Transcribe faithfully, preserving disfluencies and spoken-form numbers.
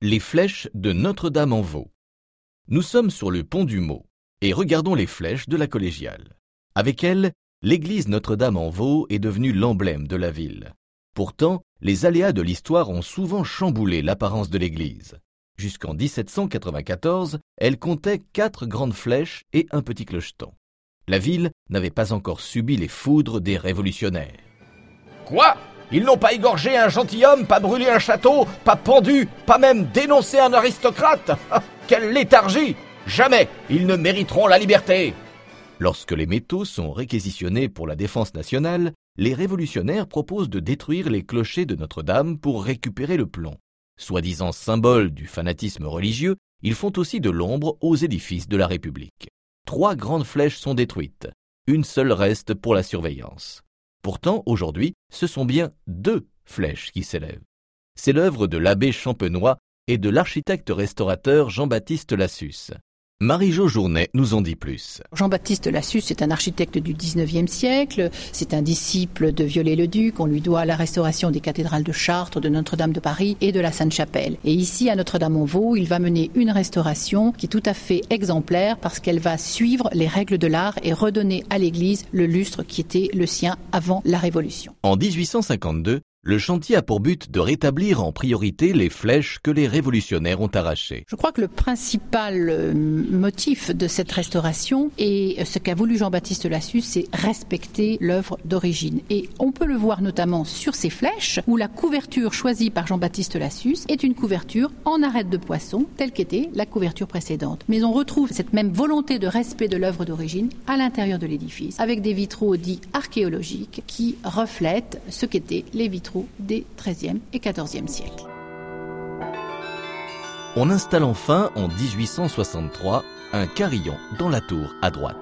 Les flèches de Notre-Dame-en-Vaux. Nous sommes sur le pont du Mot et regardons les flèches de la collégiale. Avec elles, l'église Notre-Dame-en-Vaux est devenue l'emblème de la ville. Pourtant, les aléas de l'histoire ont souvent chamboulé l'apparence de l'église. Jusqu'en dix-sept cent quatre-vingt-quatorze, elle comptait quatre grandes flèches et un petit clocheton. La ville n'avait pas encore subi les foudres des révolutionnaires. Quoi ? Ils n'ont pas égorgé un gentilhomme, pas brûlé un château, pas pendu, pas même dénoncé un aristocrate ? Quelle léthargie ! Jamais ils ne mériteront la liberté ! Lorsque les métaux sont réquisitionnés pour la défense nationale, les révolutionnaires proposent de détruire les clochers de Notre-Dame pour récupérer le plomb. Soi-disant symbole du fanatisme religieux, ils font aussi de l'ombre aux édifices de la République. Trois grandes flèches sont détruites. Une seule reste pour la surveillance. Pourtant, aujourd'hui, ce sont bien deux flèches qui s'élèvent. C'est l'œuvre de l'abbé Champenois et de l'architecte restaurateur Jean-Baptiste Lassus. Marie-Jo Journet nous en dit plus. Jean-Baptiste Lassus est un architecte du dix-neuvième siècle, c'est un disciple de Viollet-le-Duc, on lui doit la restauration des cathédrales de Chartres, de Notre-Dame de Paris et de la Sainte-Chapelle. Et ici, à Notre-Dame-en-Vaux, il va mener une restauration qui est tout à fait exemplaire parce qu'elle va suivre les règles de l'art et redonner à l'église le lustre qui était le sien avant la Révolution. En dix-huit cent cinquante-deux, le chantier a pour but de rétablir en priorité les flèches que les révolutionnaires ont arrachées. Je crois que le principal motif de cette restauration et ce qu'a voulu Jean-Baptiste Lassus, c'est respecter l'œuvre d'origine. Et on peut le voir notamment sur ces flèches où la couverture choisie par Jean-Baptiste Lassus est une couverture en arête de poisson, telle qu'était la couverture précédente. Mais on retrouve cette même volonté de respect de l'œuvre d'origine à l'intérieur de l'édifice, avec des vitraux dits archéologiques qui reflètent ce qu'étaient les vitraux des treizième et quatorzième siècles. On installe enfin, en dix-huit cent soixante-trois, un carillon dans la tour à droite.